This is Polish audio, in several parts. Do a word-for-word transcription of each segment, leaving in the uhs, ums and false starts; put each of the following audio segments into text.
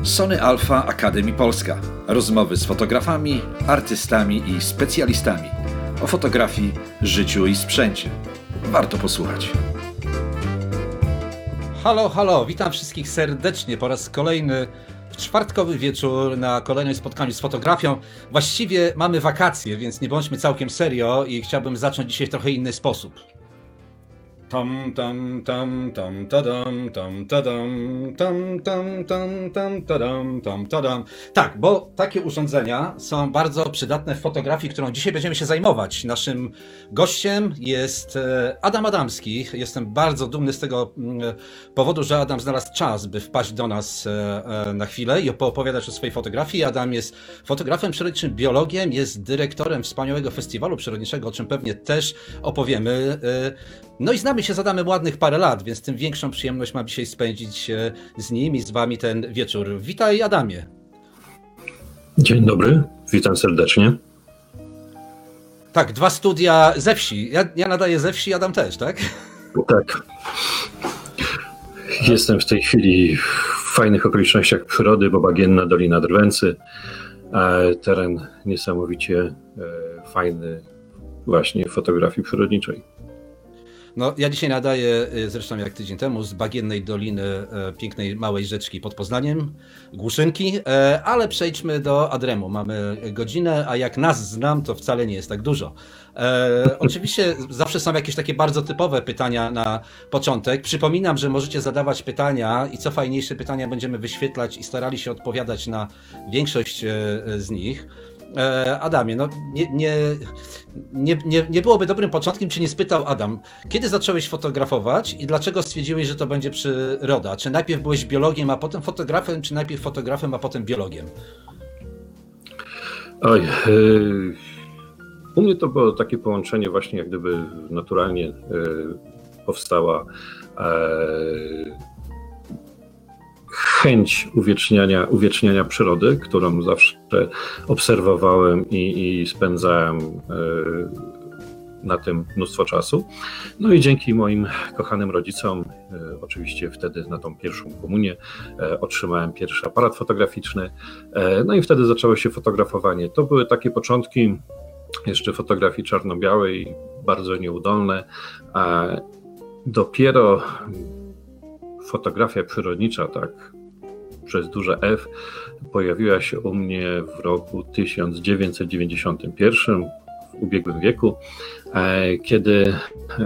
Sony Alpha Academy Polska. Rozmowy z fotografami, artystami i specjalistami o fotografii, życiu i sprzęcie. Warto posłuchać. Halo, halo, witam wszystkich serdecznie po raz kolejny w czwartkowy wieczór na kolejnym spotkaniu z fotografią. Właściwie mamy wakacje, więc nie bądźmy całkiem serio i chciałbym zacząć dzisiaj w trochę inny sposób. Tam, tam, tam, tam, tadam, tam, tadam, tam, tam, tam, tam, tadam, tam, tadam. Tak, bo takie urządzenia są bardzo przydatne w fotografii, którą dzisiaj będziemy się zajmować. Naszym gościem jest Adam Adamski. Jestem bardzo dumny z tego powodu, że Adam znalazł czas, by wpaść do nas na chwilę i poopowiadać o swojej fotografii. Adam jest fotografem przyrodniczym, biologiem, jest dyrektorem wspaniałego festiwalu przyrodniczego, o czym pewnie też opowiemy. No i znamy się z Adamem ładnych parę lat, więc tym większą przyjemność mam dzisiaj spędzić z nim i z wami ten wieczór. Witaj, Adamie. Dzień dobry, witam serdecznie. Tak, dwa studia ze wsi. Ja, ja nadaję ze wsi, Adam też, tak? Tak. Jestem w tej chwili w fajnych okolicznościach przyrody, bo bagienna Dolina Drwęcy. Teren niesamowicie fajny właśnie fotografii przyrodniczej. No, ja dzisiaj nadaję, zresztą jak tydzień temu, z bagiennej doliny pięknej małej rzeczki pod Poznaniem, Głuszynki, ale przejdźmy do Adremu. Mamy godzinę, a jak nas znam, to wcale nie jest tak dużo. E, oczywiście zawsze są jakieś takie bardzo typowe pytania na początek. Przypominam, że możecie zadawać pytania i co fajniejsze, pytania będziemy wyświetlać i starali się odpowiadać na większość z nich. Adamie, no nie, nie, nie, nie, nie byłoby dobrym początkiem, czy nie spytał Adam, kiedy zacząłeś fotografować i dlaczego stwierdziłeś, że to będzie przyroda? Czy najpierw byłeś biologiem, a potem fotografem, czy najpierw fotografem, a potem biologiem? Oj, yy, u mnie to było takie połączenie właśnie, jak gdyby naturalnie yy, powstała yy, chęć uwieczniania, uwieczniania przyrody, którą zawsze obserwowałem i, i spędzałem y, na tym mnóstwo czasu. No i dzięki moim kochanym rodzicom, y, oczywiście wtedy na tą pierwszą komunię, y, otrzymałem pierwszy aparat fotograficzny. Y, no i wtedy zaczęło się fotografowanie. To były takie początki jeszcze fotografii czarno-białej, bardzo nieudolne. A dopiero fotografia przyrodnicza, tak, przez duże F, pojawiła się u mnie w roku tysiąc dziewięćset dziewięćdziesiątym pierwszym, w ubiegłym wieku, kiedy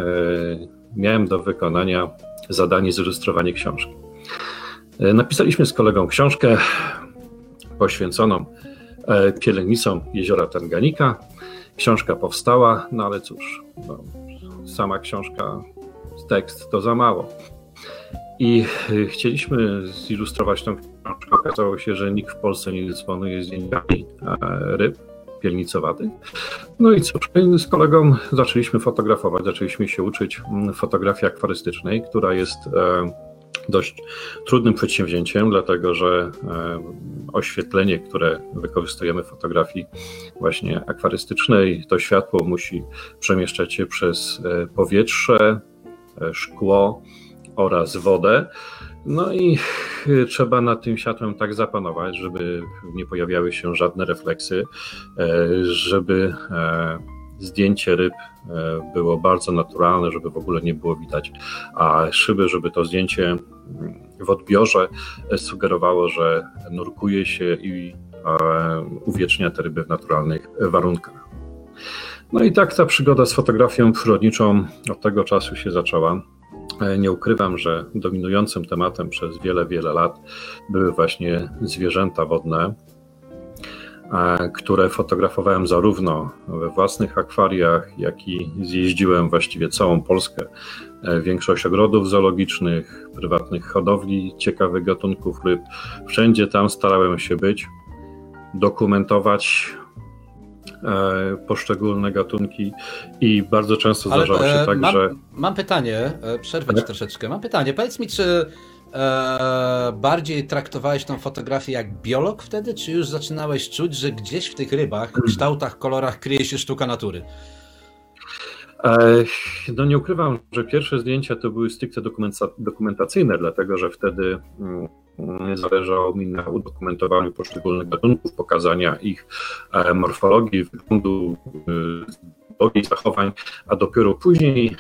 miałem do wykonania zadanie zilustrowanie książki. Napisaliśmy z kolegą książkę poświęconą pielęgnicom jeziora Tanganika. Książka powstała, no ale cóż, no, sama książka, tekst to za mało. I chcieliśmy zilustrować tą książkę. Okazało się, że nikt w Polsce nie dysponuje zdjęciami ryb pielnicowatych. No i cóż, z kolegą zaczęliśmy fotografować, zaczęliśmy się uczyć fotografii akwarystycznej, która jest dość trudnym przedsięwzięciem, dlatego że oświetlenie, które wykorzystujemy w fotografii właśnie akwarystycznej, to światło musi przemieszczać się przez powietrze, szkło oraz wodę. No i trzeba nad tym światłem tak zapanować, żeby nie pojawiały się żadne refleksy, żeby zdjęcie ryb było bardzo naturalne, żeby w ogóle nie było widać a szyby, żeby to zdjęcie w odbiorze sugerowało, że nurkuje się i uwiecznia te ryby w naturalnych warunkach. No i tak ta przygoda z fotografią przyrodniczą od tego czasu się zaczęła. Nie ukrywam, że dominującym tematem przez wiele, wiele lat były właśnie zwierzęta wodne, które fotografowałem zarówno we własnych akwariach, jak i zjeździłem właściwie całą Polskę. Większość ogrodów zoologicznych, prywatnych hodowli ciekawych gatunków ryb. Wszędzie tam starałem się być, dokumentować poszczególne gatunki i bardzo często Ale, zdarzało się tak, mam, że... Mam pytanie, przerwę ci troszeczkę, mam pytanie, powiedz mi, czy e, bardziej traktowałeś tą fotografię jak biolog wtedy, czy już zaczynałeś czuć, że gdzieś w tych rybach, kształtach, kolorach kryje się sztuka natury? No nie ukrywam, że pierwsze zdjęcia to były stricte dokumentacyjne, dlatego że wtedy zależało mi na udokumentowaniu poszczególnych gatunków, pokazania ich morfologii, wyglądu, biologii, zachowań, a dopiero później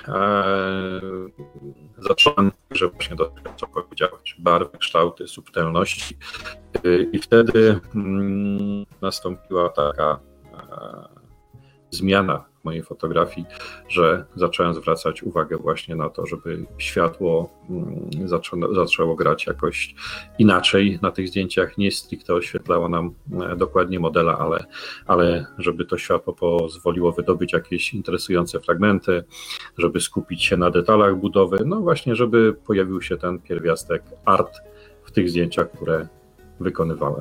zacząłem, że właśnie do tego, co powiedziałeś, barwy, kształty, subtelności i wtedy nastąpiła taka zmiana w mojej fotografii, że zacząłem zwracać uwagę właśnie na to, żeby światło zaczęło, zaczęło grać jakoś inaczej na tych zdjęciach, nie stricte oświetlało nam dokładnie modela, ale, ale żeby to światło pozwoliło wydobyć jakieś interesujące fragmenty, żeby skupić się na detalach budowy, no właśnie, żeby pojawił się ten pierwiastek art w tych zdjęciach, które wykonywałem.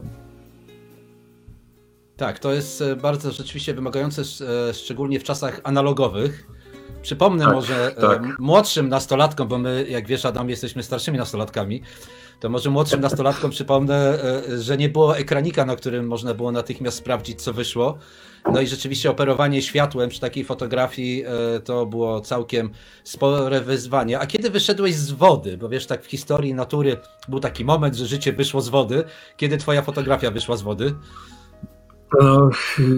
Tak, to jest bardzo rzeczywiście wymagające, szczególnie w czasach analogowych. Przypomnę tak, może tak. młodszym nastolatkom, bo my, jak wiesz, Adam, jesteśmy starszymi nastolatkami, to może młodszym nastolatkom przypomnę, że nie było ekranika, na którym można było natychmiast sprawdzić, co wyszło. No i rzeczywiście operowanie światłem przy takiej fotografii to było całkiem spore wyzwanie. A kiedy wyszedłeś z wody? Bo wiesz, tak w historii natury był taki moment, że życie wyszło z wody. Kiedy twoja fotografia wyszła z wody? No,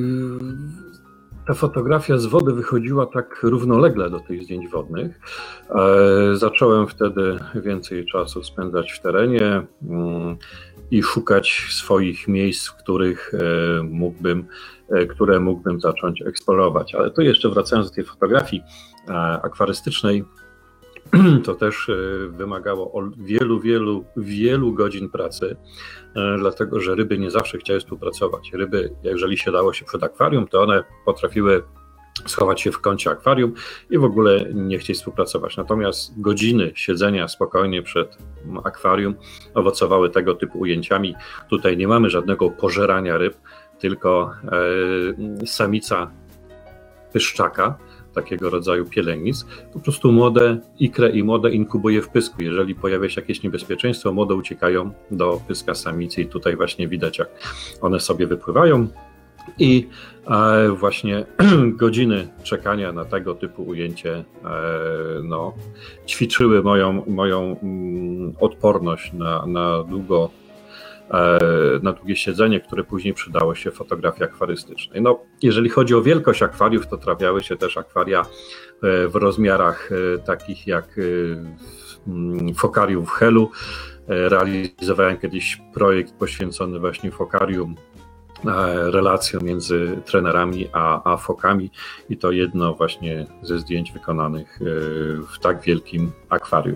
ta fotografia z wody wychodziła tak równolegle do tych zdjęć wodnych. Zacząłem wtedy więcej czasu spędzać w terenie i szukać swoich miejsc, w których mógłbym, które mógłbym zacząć eksplorować. Ale to jeszcze wracając do tej fotografii akwarystycznej, to też wymagało wielu, wielu, wielu godzin pracy, dlatego że ryby nie zawsze chciały współpracować. Ryby, jeżeli się dało się przed akwarium, to one potrafiły schować się w kącie akwarium i w ogóle nie chcieć współpracować. Natomiast godziny siedzenia spokojnie przed akwarium owocowały tego typu ujęciami. Tutaj nie mamy żadnego pożerania ryb, tylko samica pyszczaka, takiego rodzaju pielęgnic, po prostu młode ikrę i młode inkubuje w pysku. Jeżeli pojawia się jakieś niebezpieczeństwo, młode uciekają do pyska samicy i tutaj właśnie widać, jak one sobie wypływają i e, właśnie godziny czekania na tego typu ujęcie e, no, ćwiczyły moją, moją mm, odporność na, na długo na długie siedzenie, które później przydało się w fotografii akwarystycznej. No, jeżeli chodzi o wielkość akwariów, to trafiały się też akwaria w rozmiarach takich jak fokarium w Helu. Realizowałem kiedyś projekt poświęcony właśnie fokarium, relacją między trenerami a, a fokami i to jedno właśnie ze zdjęć wykonanych w tak wielkim akwarium.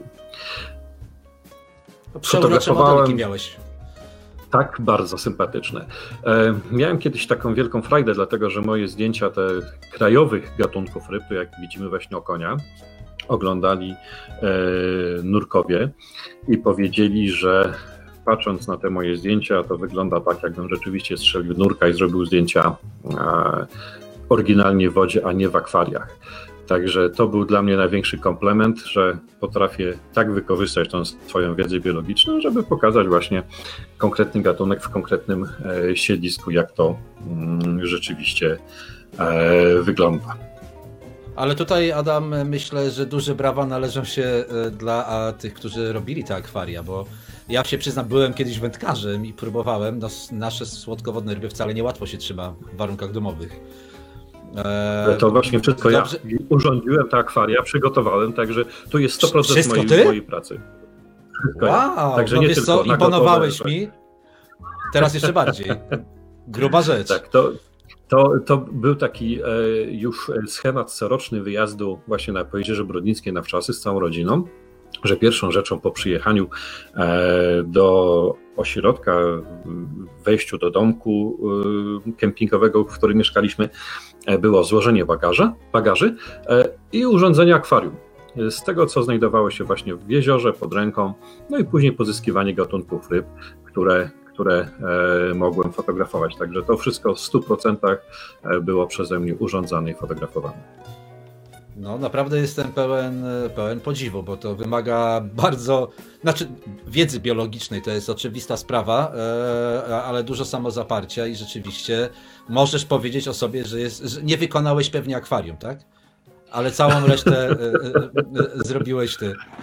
Przeurocze modelki miałeś. Tak, bardzo sympatyczne. E, miałem kiedyś taką wielką frajdę, dlatego że moje zdjęcia te krajowych gatunków ryb, to jak widzimy właśnie okonia, oglądali e, nurkowie i powiedzieli, że patrząc na te moje zdjęcia, to wygląda tak, jakbym rzeczywiście strzelił nurka i zrobił zdjęcia e, oryginalnie w wodzie, a nie w akwariach. Także to był dla mnie największy komplement, że potrafię tak wykorzystać tą swoją wiedzę biologiczną, żeby pokazać właśnie konkretny gatunek w konkretnym siedlisku, jak to rzeczywiście wygląda. Ale tutaj, Adam, myślę, że duże brawa należą się dla tych, którzy robili te akwaria, bo ja się przyznam, byłem kiedyś wędkarzem i próbowałem, no, nasze słodkowodne ryby wcale niełatwo się trzyma w warunkach domowych. Eee, to właśnie wszystko dobrze. Ja urządziłem te akwaria, przygotowałem, także tu jest sto procent mojej, mojej pracy. Wszystko wow, także no nie wiesz tylko, co, imponowałeś gotowe, mi, teraz jeszcze bardziej. Gruba rzecz. Tak, to, to, to był taki e, już schemat coroczny wyjazdu właśnie na Pojezierze Brodnickie na wczasy z całą rodziną, że pierwszą rzeczą po przyjechaniu e, do ośrodka, wejściu do domku e, kempingowego, w którym mieszkaliśmy, e, było złożenie bagaża, bagaży e, i urządzenie akwarium. Z tego, co znajdowało się właśnie w jeziorze, pod ręką, no i później pozyskiwanie gatunków ryb, które, które e, mogłem fotografować. Także to wszystko w stu procentach było przeze mnie urządzane i fotografowane. No naprawdę jestem pełen, pełen podziwu, bo to wymaga bardzo, znaczy wiedzy biologicznej, to jest oczywista sprawa, ale dużo samozaparcia i rzeczywiście możesz powiedzieć o sobie, że, jest, że nie wykonałeś pewnie akwarium, tak? Ale całą resztę zrobiłeś ty.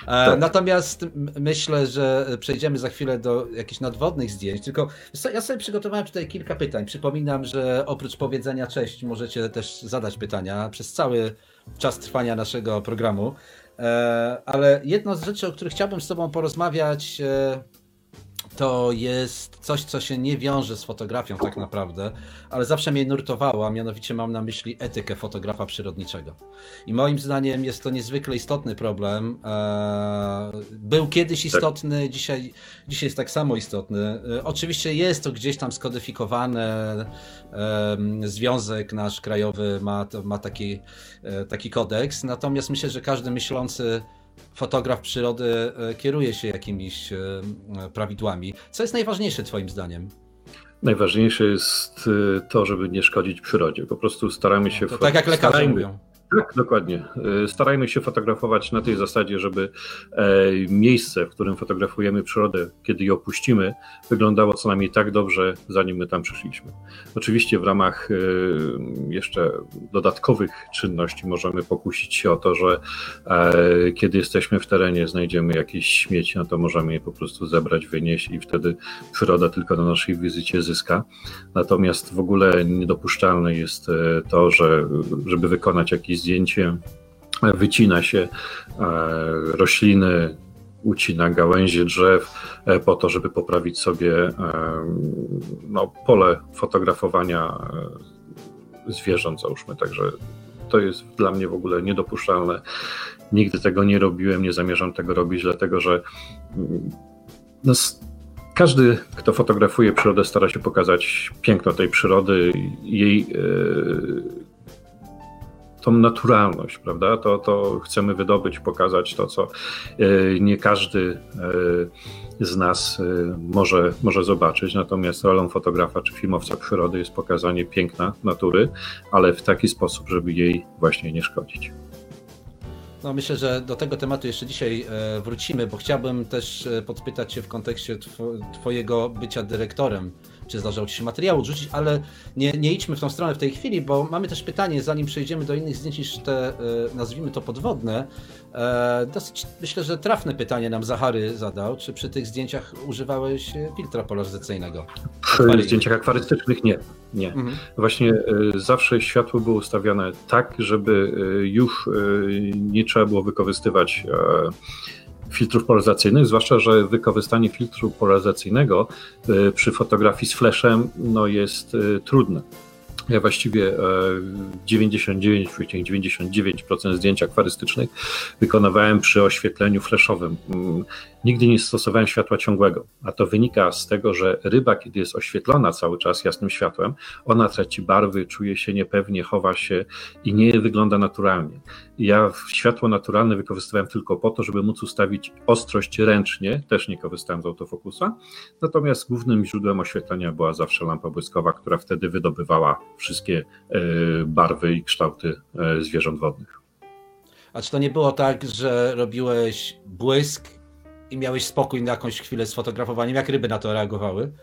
Tak. Natomiast myślę, że przejdziemy za chwilę do jakichś nadwodnych zdjęć, tylko ja sobie przygotowałem tutaj kilka pytań. Przypominam, że oprócz powiedzenia cześć możecie też zadać pytania przez cały czas trwania naszego programu, ale jedną z rzeczy, o których chciałbym z Tobą porozmawiać, to jest coś, co się nie wiąże z fotografią tak naprawdę, ale zawsze mnie nurtowało, a mianowicie mam na myśli etykę fotografa przyrodniczego. I moim zdaniem jest to niezwykle istotny problem. Był kiedyś istotny, dzisiaj, dzisiaj jest tak samo istotny. Oczywiście jest to gdzieś tam skodyfikowane, związek nasz krajowy ma, ma taki, taki kodeks, natomiast myślę, że każdy myślący fotograf przyrody kieruje się jakimiś prawidłami. Co jest najważniejsze Twoim zdaniem? Najważniejsze jest to, żeby nie szkodzić przyrodzie. Po prostu staramy się... To tak jak lekarze starajmy, mówią. Tak, dokładnie. Starajmy się fotografować na tej zasadzie, żeby miejsce, w którym fotografujemy przyrodę, kiedy je opuścimy, wyglądało co najmniej tak dobrze, zanim my tam przyszliśmy. Oczywiście w ramach jeszcze dodatkowych czynności możemy pokusić się o to, że kiedy jesteśmy w terenie, znajdziemy jakieś śmieci, no to możemy je po prostu zebrać, wynieść i wtedy przyroda tylko na naszej wizycie zyska. Natomiast w ogóle niedopuszczalne jest to, że żeby wykonać jakiś zdjęcie, wycina się rośliny, ucina gałęzie drzew po to, żeby poprawić sobie no, pole fotografowania zwierząt, załóżmy. Także to jest dla mnie w ogóle niedopuszczalne. Nigdy tego nie robiłem, nie zamierzam tego robić, dlatego że no, każdy, kto fotografuje przyrodę, stara się pokazać piękno tej przyrody, jej tą naturalność, prawda? To, to chcemy wydobyć, pokazać to, co nie każdy z nas może, może zobaczyć. Natomiast rolą fotografa czy filmowca przyrody jest pokazanie piękna natury, ale w taki sposób, żeby jej właśnie nie szkodzić. No myślę, że do tego tematu jeszcze dzisiaj wrócimy, bo chciałbym też podpytać Cię w kontekście Twojego bycia dyrektorem. Czy zdarzało Ci się materiału odrzucić, ale nie, nie idźmy w tą stronę w tej chwili, bo mamy też pytanie, zanim przejdziemy do innych zdjęć niż te, nazwijmy to, podwodne. Dosyć, myślę, że trafne pytanie nam Zachary zadał. Czy przy tych zdjęciach używałeś filtra polaryzacyjnego? Przy zdjęciach akwarystycznych nie. nie. Mhm. Właśnie zawsze światło było ustawione tak, żeby już nie trzeba było wykorzystywać filtrów polaryzacyjnych, zwłaszcza, że wykorzystanie filtru polaryzacyjnego przy fotografii z flashem no jest trudne. Ja właściwie dziewięćdziesiąt dziewięć przecinek dziewięćdziesiąt dziewięć procent zdjęć akwarystycznych wykonywałem przy oświetleniu flashowym. Nigdy nie stosowałem światła ciągłego, a to wynika z tego, że ryba, kiedy jest oświetlona cały czas jasnym światłem, ona traci barwy, czuje się niepewnie, chowa się i nie wygląda naturalnie. Ja światło naturalne wykorzystywałem tylko po to, żeby móc ustawić ostrość ręcznie, też nie korzystałem z autofokusa, natomiast głównym źródłem oświetlenia była zawsze lampa błyskowa, która wtedy wydobywała wszystkie barwy i kształty zwierząt wodnych. A czy to nie było tak, że robiłeś błysk i miałeś spokój na jakąś chwilę z fotografowaniem? Jak ryby na to reagowały?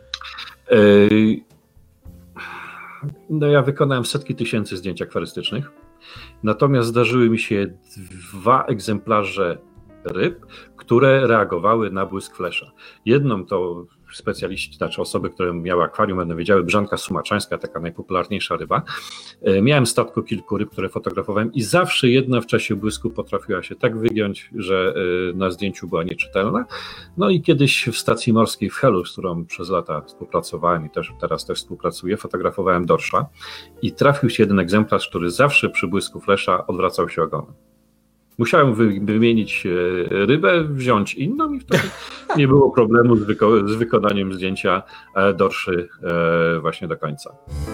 No ja wykonałem setki tysięcy zdjęć akwarystycznych, natomiast zdarzyły mi się dwa egzemplarze ryb, które reagowały na błysk flesza. Jedną to specjaliści, znaczy osoby, które miały akwarium, będą wiedziały, brzanka sumaczańska, taka najpopularniejsza ryba. Miałem w statku kilku ryb, które fotografowałem i zawsze jedna w czasie błysku potrafiła się tak wygiąć, że na zdjęciu była nieczytelna. No i kiedyś w stacji morskiej w Helu, z którą przez lata współpracowałem i też teraz też współpracuję, fotografowałem dorsza i trafił się jeden egzemplarz, który zawsze przy błysku flesza odwracał się ogonem. Musiałem wymienić rybę, wziąć inną i wtedy nie było problemu z, wyko- z wykonaniem zdjęcia dorszy właśnie do końca.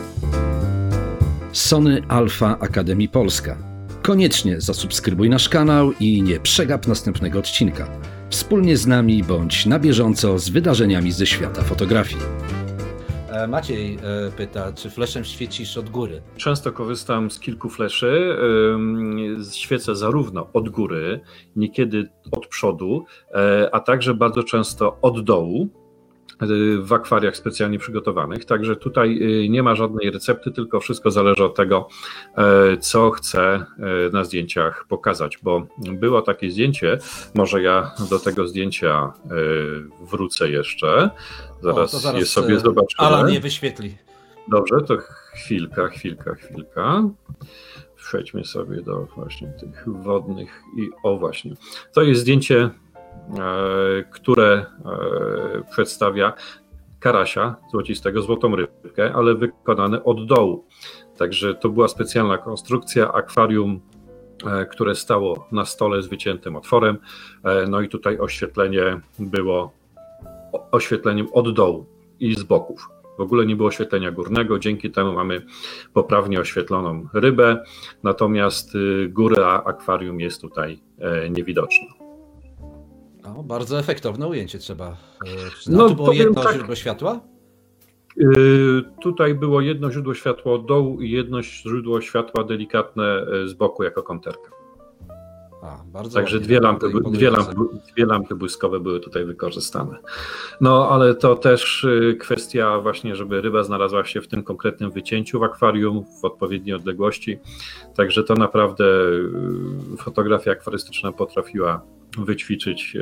Sony Alpha Academy Polska. Koniecznie zasubskrybuj nasz kanał i nie przegap następnego odcinka. Wspólnie z nami bądź na bieżąco z wydarzeniami ze świata fotografii. Maciej pyta, czy flashem świecisz od góry? Często korzystam z kilku fleszy, świecę zarówno od góry, niekiedy od przodu, a także bardzo często od dołu, w akwariach specjalnie przygotowanych, także tutaj nie ma żadnej recepty, tylko wszystko zależy od tego, co chcę na zdjęciach pokazać, bo było takie zdjęcie, może ja do tego zdjęcia wrócę jeszcze, zaraz, o, zaraz je sobie zobaczymy. Alan je wyświetli. Dobrze, to chwilka, chwilka, chwilka. Przejdźmy sobie do właśnie tych wodnych i o właśnie. To jest zdjęcie, które przedstawia karasia złocistego, złotą rybkę, ale wykonane od dołu. Także to była specjalna konstrukcja, akwarium, które stało na stole z wyciętym otworem. No i tutaj oświetlenie było oświetleniem od dołu i z boków. W ogóle nie było oświetlenia górnego, dzięki temu mamy poprawnie oświetloną rybę, natomiast góra akwarium jest tutaj niewidoczna. No, bardzo efektowne ujęcie trzeba. No, tu było jedno tak, źródło światła? Yy, tutaj było jedno źródło światła od dołu i jedno źródło światła delikatne z boku jako konterka. A, bardzo Także ładnie, dwie lampy, dwie, lampy, dwie lampy błyskowe były tutaj wykorzystane. No ale to też kwestia właśnie, żeby ryba znalazła się w tym konkretnym wycięciu w akwarium w odpowiedniej odległości. Także to naprawdę fotografia akwarystyczna potrafiła wyćwiczyć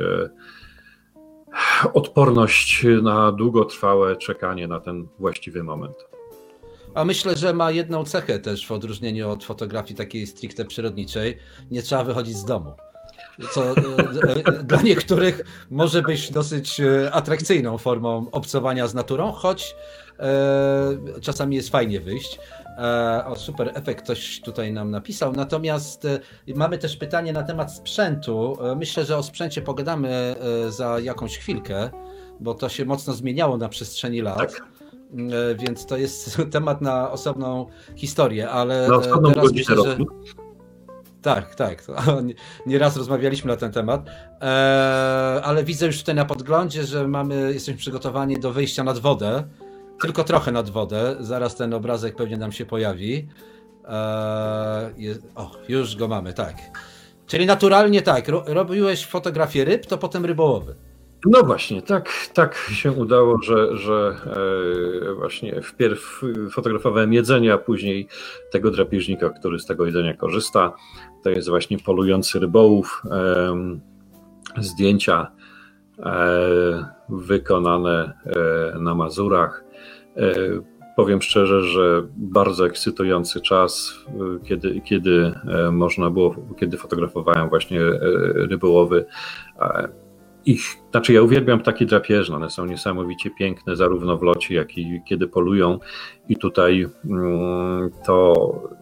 odporność na długotrwałe czekanie na ten właściwy moment. A myślę, że ma jedną cechę też w odróżnieniu od fotografii takiej stricte przyrodniczej. Nie trzeba wychodzić z domu. Co dla niektórych może być dosyć atrakcyjną formą obcowania z naturą, choć e, czasami jest fajnie wyjść. E, o, super efekt ktoś tutaj nam napisał. Natomiast e, mamy też pytanie na temat sprzętu. E, myślę, że o sprzęcie pogadamy e, za jakąś chwilkę, bo to się mocno zmieniało na przestrzeni lat. Tak. Więc to jest temat na osobną historię, ale na osobną teraz myślę, że... Tak, tak. Nieraz rozmawialiśmy na ten temat, ale widzę już tutaj na podglądzie, że mamy, jesteśmy przygotowani do wyjścia nad wodę, tylko trochę nad wodę. Zaraz ten obrazek pewnie nam się pojawi. O, już go mamy, tak. Czyli naturalnie tak, robiłeś fotografię ryb, to potem rybołowy. No właśnie, tak, tak się udało, że, że e, właśnie wpierw fotografowałem jedzenie, a później tego drapieżnika, który z tego jedzenia korzysta. To jest właśnie polujący rybołów. E, zdjęcia e, wykonane e, na Mazurach. E, powiem szczerze, że bardzo ekscytujący czas, kiedy, kiedy e, można było, kiedy fotografowałem właśnie e, rybołowy. E, Ich, znaczy ja uwielbiam ptaki drapieżne, one są niesamowicie piękne zarówno w locie, jak i kiedy polują i tutaj mm, to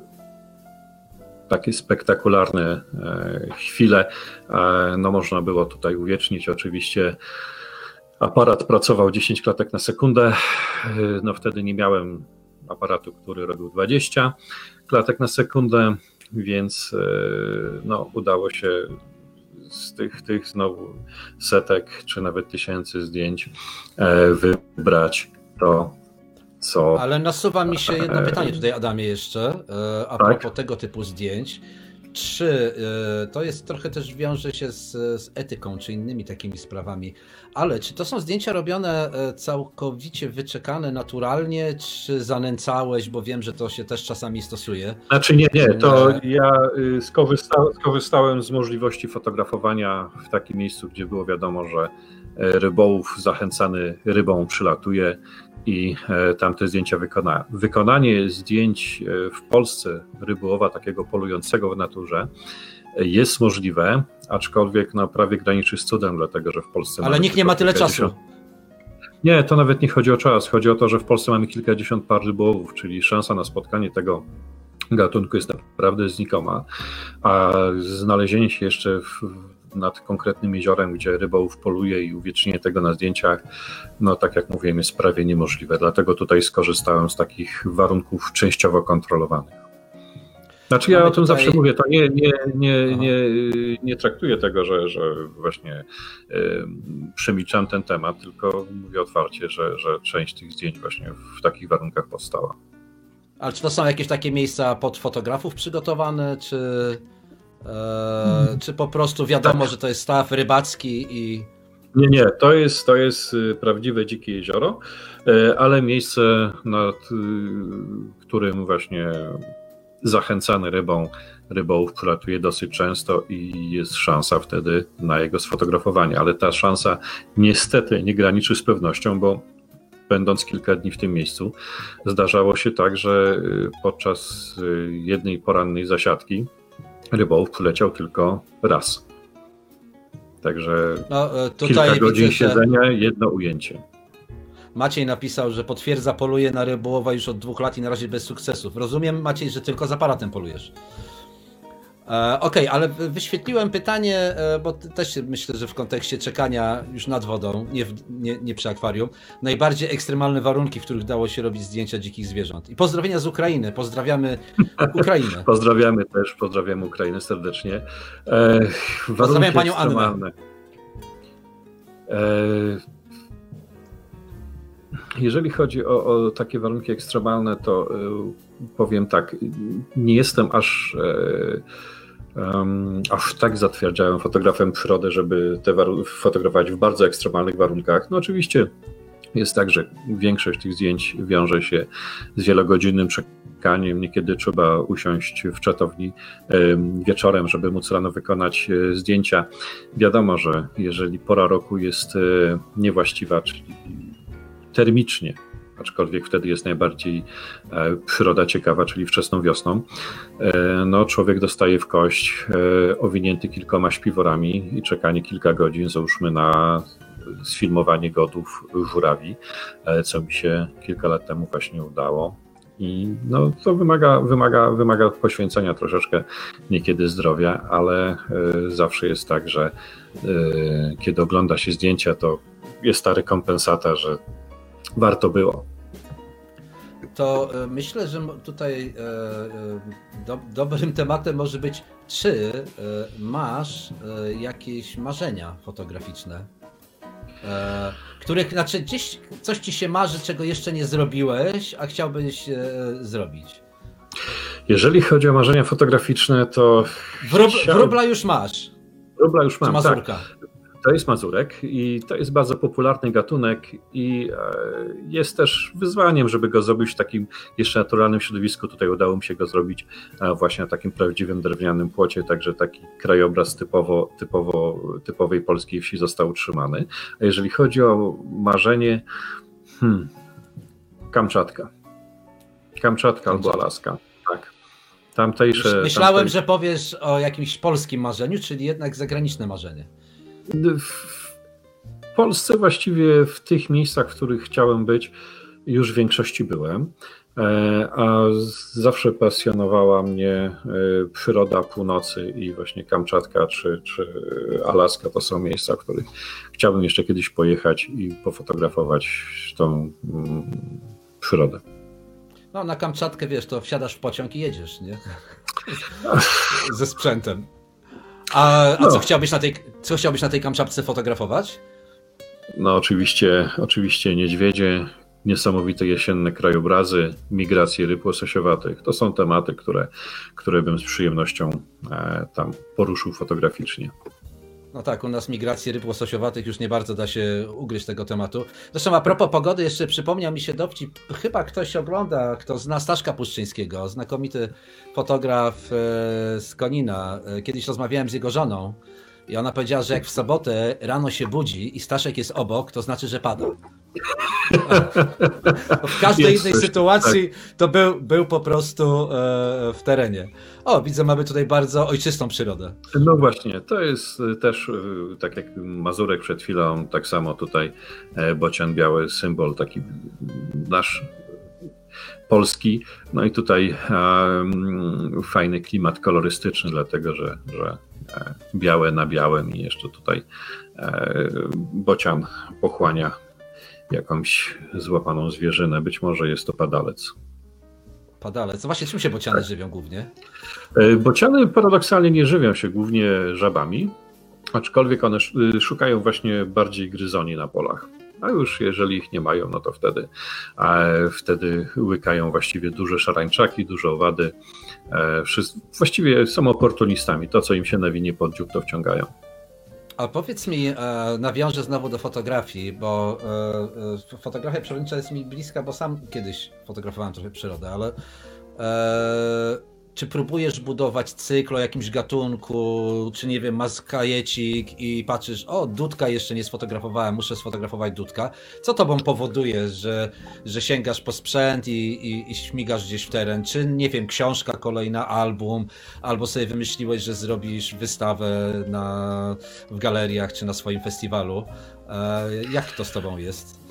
takie spektakularne e, chwile, e, no można było tutaj uwiecznić. Oczywiście aparat pracował dziesięć klatek na sekundę, e, no wtedy nie miałem aparatu, który robił dwadzieścia klatek na sekundę, więc e, no udało się z tych, tych znowu setek, czy nawet tysięcy zdjęć e, wybrać to, co... Ale nasuwa mi się jedno pytanie tutaj, Adamie, jeszcze, e, a tak? propos tego typu zdjęć. Czy e, to jest trochę też wiąże się z, z etyką, czy innymi takimi sprawami, ale czy to są zdjęcia robione całkowicie wyczekane naturalnie, czy zanęcałeś, bo wiem, że to się też czasami stosuje? Znaczy nie, nie, to ja skorzystałem, skorzystałem z możliwości fotografowania w takim miejscu, gdzie było wiadomo, że rybołów zachęcany rybą przylatuje i tam te zdjęcia wykonałem. Wykonanie zdjęć w Polsce rybołowa takiego polującego w naturze jest możliwe, aczkolwiek no, prawie graniczy z cudem, dlatego że w Polsce... Ale nikt nie ma tyle czasu. Nie, to nawet nie chodzi o czas. Chodzi o to, że w Polsce mamy kilkadziesiąt par rybołówów, czyli szansa na spotkanie tego gatunku jest naprawdę znikoma. A znalezienie się jeszcze w, nad konkretnym jeziorem, gdzie rybołów poluje i uwiecznienie tego na zdjęciach, no tak jak mówiłem, jest prawie niemożliwe. Dlatego tutaj skorzystałem z takich warunków częściowo kontrolowanych. Znaczy ja Mamy o tym tutaj... zawsze mówię, to nie, nie, nie, nie, nie traktuję tego, że, że właśnie y, przemilczam ten temat, tylko mówię otwarcie, że, że część tych zdjęć właśnie w takich warunkach powstała. Ale czy to są jakieś takie miejsca pod fotografów przygotowane, czy, e, hmm. czy po prostu wiadomo, tak. że to jest staw rybacki i... Nie, nie, to jest, to jest prawdziwe dzikie jezioro, ale miejsce, nad którym właśnie zachęcany rybą rybołów przylatuje dosyć często i jest szansa wtedy na jego sfotografowanie, ale ta szansa niestety nie graniczy z pewnością, bo będąc kilka dni w tym miejscu, zdarzało się tak, że podczas jednej porannej zasiadki rybołów przyleciał tylko raz. Także no, tutaj kilka godzin widzę, siedzenia, jedno ujęcie. Maciej napisał, że potwierdza, poluje na rybołowa już od dwóch lat i na razie bez sukcesów. Rozumiem, Maciej, że tylko z aparatem polujesz. E, Okej, okay, ale wyświetliłem pytanie, e, bo też myślę, że w kontekście czekania już nad wodą, nie, w, nie, nie przy akwarium, najbardziej ekstremalne warunki, w których dało się robić zdjęcia dzikich zwierząt. I pozdrowienia z Ukrainy, pozdrawiamy Ukrainę. Pozdrawiamy też, pozdrawiamy Ukrainę serdecznie. E, Pozdrawiam panią Annę. E, Jeżeli chodzi o, o takie warunki ekstremalne, to y, powiem tak, nie jestem aż, y, um, aż tak zatwierdziałym fotografem przyrody, żeby te waru- fotografować w bardzo ekstremalnych warunkach. No oczywiście jest tak, że większość tych zdjęć wiąże się z wielogodzinnym czekaniem. Niekiedy trzeba usiąść w czatowni y, wieczorem, żeby móc rano wykonać y, zdjęcia. Wiadomo, że jeżeli pora roku jest y, niewłaściwa, czyli termicznie, aczkolwiek wtedy jest najbardziej e, przyroda ciekawa, czyli wczesną wiosną, e, no człowiek dostaje w kość e, owinięty kilkoma śpiworami i czekanie kilka godzin, załóżmy na sfilmowanie godów żurawi, e, co mi się kilka lat temu właśnie udało. I no, to wymaga, wymaga, wymaga poświęcenia troszeczkę niekiedy zdrowia, ale e, zawsze jest tak, że e, kiedy ogląda się zdjęcia, to jest ta rekompensata, że warto było. To e, myślę, że tutaj e, e, do, dobrym tematem może być, czy e, masz e, jakieś marzenia fotograficzne, e, których, znaczy gdzieś coś ci się marzy, czego jeszcze nie zrobiłeś, a chciałbyś e, zrobić? Jeżeli chodzi o marzenia fotograficzne, to... Wrób, chciał... Wróbla już masz. Wróbla już mam, czy Mazurka? Tak. To jest mazurek i to jest bardzo popularny gatunek i jest też wyzwaniem, żeby go zrobić w takim jeszcze naturalnym środowisku. Tutaj udało mi się go zrobić właśnie na takim prawdziwym drewnianym płocie, także taki krajobraz typowo, typowo, typowej polskiej wsi został utrzymany. A jeżeli chodzi o marzenie, hmm, Kamczatka. Kamczatka albo Alaska, tak. Tamtejsze, Myślałem, tamtejsze... że powiesz o jakimś polskim marzeniu, czyli jednak zagraniczne marzenie. W Polsce właściwie w tych miejscach, w których chciałem być, już w większości byłem, a zawsze pasjonowała mnie przyroda północy i właśnie Kamczatka czy, czy Alaska to są miejsca, w których chciałbym jeszcze kiedyś pojechać i pofotografować tą mm, przyrodę. No na Kamczatkę, wiesz, to wsiadasz w pociąg i jedziesz, nie? Ze sprzętem. A, a no. co chciałbyś na tej, co chciałbyś na tej Kamczatce fotografować? No oczywiście, oczywiście niedźwiedzie, niesamowite jesienne krajobrazy, migracje ryb łososiowatych. To są tematy, które, które bym z przyjemnością e, tam poruszył fotograficznie. No tak, u nas migracje ryb łososiowatych już nie bardzo da się ugryźć tego tematu. Zresztą a propos pogody, jeszcze przypomniał mi się dowcip, chyba ktoś ogląda, kto zna Staszka Puszczyńskiego, znakomity fotograf z Konina. Kiedyś rozmawiałem z jego żoną i ona powiedziała, że jak w sobotę rano się budzi i Staszek jest obok, to znaczy, że pada. W każdej jest innej coś, sytuacji tak. to był, był po prostu e, w terenie. O, widzę, mamy tutaj bardzo ojczystą przyrodę. No właśnie, to jest też, tak jak Mazurek przed chwilą, tak samo tutaj bocian biały, symbol taki nasz polski. No i tutaj um, fajny klimat kolorystyczny, dlatego że, że białe na białym i jeszcze tutaj e, bocian pochłania jakąś złapaną zwierzynę. Być może jest to padalec. Padalec. No właśnie, czym się bociany tak. żywią głównie? Bociany paradoksalnie nie żywią się głównie żabami, aczkolwiek one szukają właśnie bardziej gryzoni na polach. A już jeżeli ich nie mają, no to wtedy, wtedy łykają właściwie duże szarańczaki, duże owady. Właściwie są oportunistami. To, co im się nawinie pod dziób, to wciągają. A powiedz mi, e, nawiążę znowu do fotografii, bo e, e, fotografia przyrodnicza jest mi bliska, bo sam kiedyś fotografowałem trochę przyrodę, ale e, czy próbujesz budować cykl o jakimś gatunku, czy nie wiem, masz kajecik i patrzysz, o, dudka jeszcze nie sfotografowałem, muszę sfotografować dudka. Co tobą powoduje, że, że sięgasz po sprzęt i, i, i śmigasz gdzieś w teren? Czy, nie wiem, książka kolejna, album, albo sobie wymyśliłeś, że zrobisz wystawę na, w galeriach, czy na swoim festiwalu? E, jak to z tobą jest?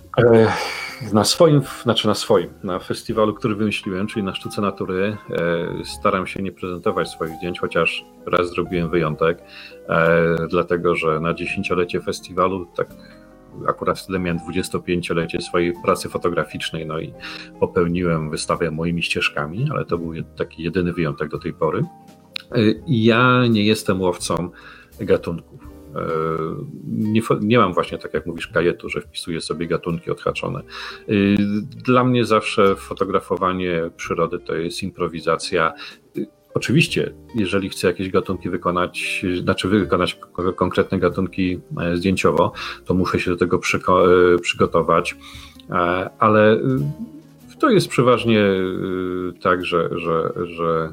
Na swoim, znaczy na swoim, na festiwalu, który wymyśliłem, czyli na Sztuce Natury, staram się nie prezentować swoich zdjęć, chociaż raz zrobiłem wyjątek, dlatego że na dziesięciolecie festiwalu, tak akurat wtedy miałem dwudziestopięciolecie swojej pracy fotograficznej, no i popełniłem wystawę moimi ścieżkami, ale to był taki jedyny wyjątek do tej pory. Ja nie jestem łowcą gatunków. Nie, nie mam właśnie, tak jak mówisz, kajetu, że wpisuję sobie gatunki odhaczone. Dla mnie zawsze fotografowanie przyrody to jest improwizacja. Oczywiście, jeżeli chcę jakieś gatunki wykonać, znaczy wykonać konkretne gatunki zdjęciowo, to muszę się do tego przygo- przygotować, ale to jest przeważnie tak, że, że, że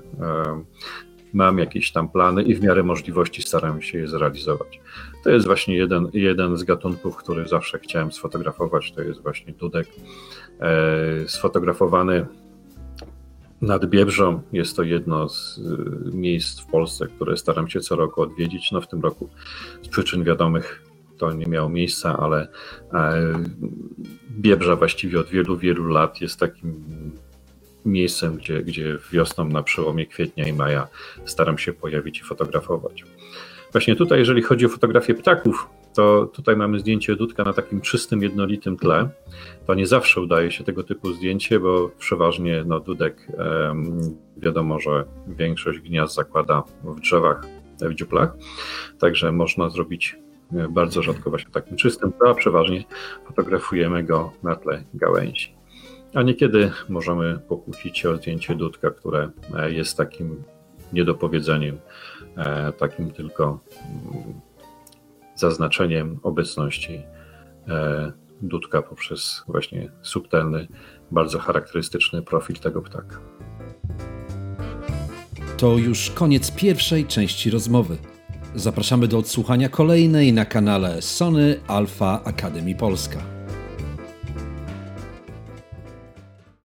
mam jakieś tam plany i w miarę możliwości staram się je zrealizować. To jest właśnie jeden, jeden z gatunków, który zawsze chciałem sfotografować, to jest właśnie dudek. E, sfotografowany nad Biebrzą, jest to jedno z miejsc w Polsce, które staram się co roku odwiedzić. No w tym roku z przyczyn wiadomych to nie miało miejsca, ale e, Biebrza właściwie od wielu, wielu lat jest takim miejscem, gdzie, gdzie wiosną na przełomie kwietnia i maja staram się pojawić i fotografować. Właśnie tutaj, jeżeli chodzi o fotografię ptaków, to tutaj mamy zdjęcie dudka na takim czystym, jednolitym tle. To nie zawsze udaje się tego typu zdjęcie, bo przeważnie no, dudek um, wiadomo, że większość gniazd zakłada w drzewach, w dziuplach, także można zrobić bardzo rzadko właśnie takim czystym tle, a przeważnie fotografujemy go na tle gałęzi. A niekiedy możemy pokłócić się o zdjęcie dudka, które jest takim niedopowiedzeniem, takim tylko zaznaczeniem obecności dudka poprzez właśnie subtelny, bardzo charakterystyczny profil tego ptaka. To już koniec pierwszej części rozmowy. Zapraszamy do odsłuchania kolejnej na kanale Sony Alpha Academy Polska.